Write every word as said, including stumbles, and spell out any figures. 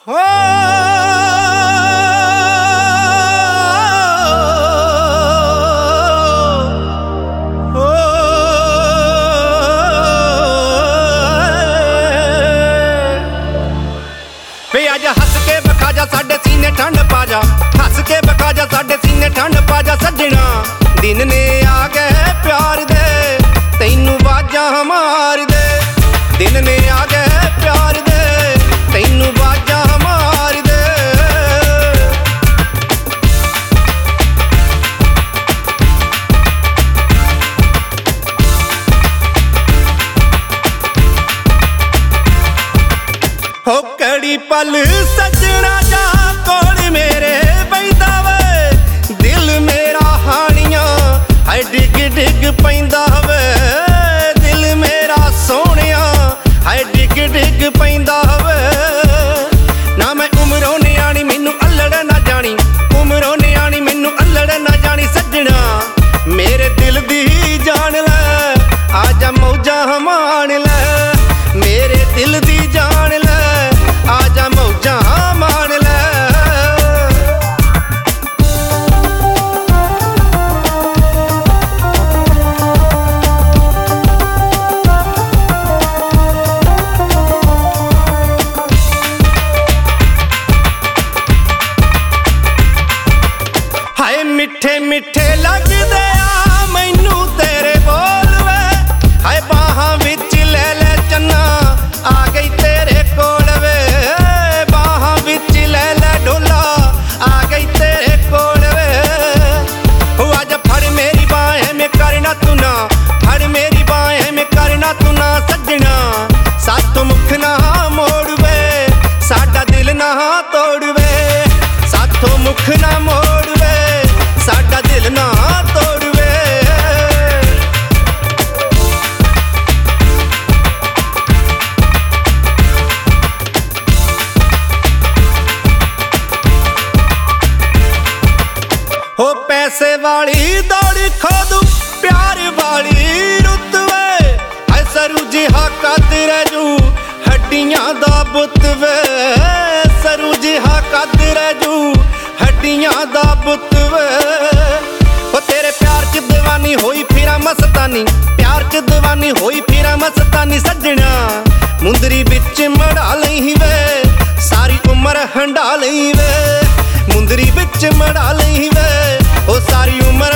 ਹੋ ਵੇ ਅੱਜ ਹੱਸ ਕੇ ਵਿਖਾ ਜਾ ਸਾਡੇ ਸੀਨੇ ਠੰਡ ਪਾ ਜਾ, ਹੱਸ ਕੇ ਵਿਖਾ ਜਾ ਸਾਡੇ ਸੀਨੇ ਠੰਡ ਪਾ ਜਾ ਸੱਜਣਾ। ਦਿਨ ਨੇ ਆ ਗਏ ਪਿਆਰ ਦੇ ਤੈਨੂੰ ਬਾਜਾਂ ਮਾਰਦੇ, ਦਿਨ ਨੇ ਆ ਗਏ ਪਿਆਰ ਦੇ ਤੈਨੂੰ ਬਾਜਾਂ ਮਾਰਦੇ। ਹੋ ਕੜੀ ਪਲ ਸੱਜਣਾ ਜਾ ਕੋਲ ਮੇਰੇ ਪੈਂਦਾ ਵੇ, ਦਿਲ ਮੇਰਾ ਹਾਣੀਆਂ ਹਾਏ ਡਿੱਗ ਡਿੱਗ ਪੈਂਦਾ ਵੇ, ਦਿਲ ਮੇਰਾ ਸੋਹਣਿਆ ਹਾਏ ਡਿੱਗ ਡਿੱਗ ਪੈਂਦਾ ਵੇ। ਨਾ ਮੈਂ ਉਮਰੋਂ ਨਿਆਣੀ ਮੈਨੂੰ ਅਲੜ ਨਾ ਜਾਣੀ, ਉਮਰੋਂ ਨਿਆਣੀ ਮੈਨੂੰ ਅਲੜ ਨਾ ਜਾਣੀ ਸੱਜਣਾ। ਮੇਰੇ ਦਿਲ ਦੀ ਜਾਣ ਲੈ ਆ ਜਾ ਮੌਜਾਂ ਮਾਣ ਲੈ, ਮੇਰੇ ਦਿਲ ਦੀ ਜਾਣ ਲੈ ਆ ਜਾ ਮੌਜਾਂ ਮਾਣ ਲੈ। ਹਾਏ ਮਿੱਠੇ ਮਿੱਠੇ ਲੱਗਦੇ ਆ ਮੈਨੂੰ ਤੇਰੇ ਬੋਲ ਵੇ, ਹਾਏ ਬਾਹਾਂ ਵਿੱਚ ਲੈ ਲੈ ਚੰਨਾ ਆ ਗਈ ਤੇਰੇ ਕੋਲ ਵੇ, ਬਾਹਾਂ ਵਿੱਚ ਲੈ ਲੈ ਢੋਲਾ ਆ ਗਈ ਤੇਰੇ ਕੋਲ ਵੇ। ਹੋ ਅੱਜ ਫੜ ਮੇਰੀ ਬਾਂਹ ਐਵੇਂ ਕਰਨਾ ਤੂੰ ਨਾ, ਫੜ ਮੇਰੀ ਬਾਂਹ ਐਵੇਂ ਕਰਨਾ ਤੂੰ ਨਾ ਸੱਜਣਾ। ਸਾਤੋਂ ਮੁੱਖ ਨਾ ਮੋੜ ਵੇ ਸਾਡਾ ਦਿਲ ਨਾ ਤੋੜ ਵੇ, ਸਾਥੋਂ ਮੁੱਖ ਨਾ ਮੋੜ ਵੇ ਸਾਡਾ ਦਿਲ ਨਾ ਤੋੜ ਵੇ। ਹੋ ਪੈਸੇ ਵਾਲੀ ਦੌੜ ਖੋਦੂ ਪਿਆਰ ਵਾਲੀ ਰੁੱਤ ਵੇ, ਹਾਏ ਸਰੂ ਜਿਹਾ ਕੱਦ ਰਹਿ ਜੂ ਹੱਡੀਆਂ ਦਾ ਬੁੱਤ ਵੇ, ਸਰੂ ਜਿਹਾ ਕੱਦ ਰਹਿ ਜੂ ਹੱਡੀਆਂ ਦਾ ਬੁੱਤ ਵੇ। ਹੋ ਤੇਰੇ ਪਿਆਰ ਚ ਦੀਵਾਨੀ ਹੋਈ ਫਿਰਾਂ ਮਸਤਾਨੀ, ਪਿਆਰ ਚ ਦੀਵਾਨੀ ਹੋਈ ਫਿਰਾਂ ਮਸਤਾਨੀ ਸੱਜਣਾ। ਮੁੰਦਰੀ ਵਿੱਚ ਮੜਾ ਲਈ ਵੇ ਸਾਰੀ ਉਮਰ ਹੰਡਾ ਲਈ ਵੇ, ਮੁੰਦਰੀ ਵਿੱਚ ਮੜਾ ਲਈ ਵੇ ਉਹ ਸਾਰੀ ਉਮਰ